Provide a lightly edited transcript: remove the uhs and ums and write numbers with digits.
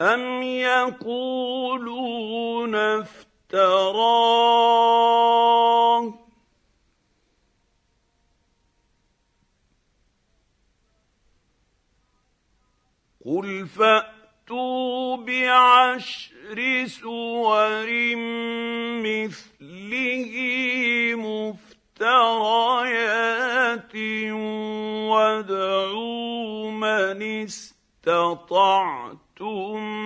أَمْ يَقُولُونَ افْتَرَاهُ ۖ قُلْ فَأْتُوا بِعَشْرِ سُوَرٍ مِّثْلِهِ مُفْتَرَيَاتٍ وَادْعُوا مَنِ اسْتَطَعْتُم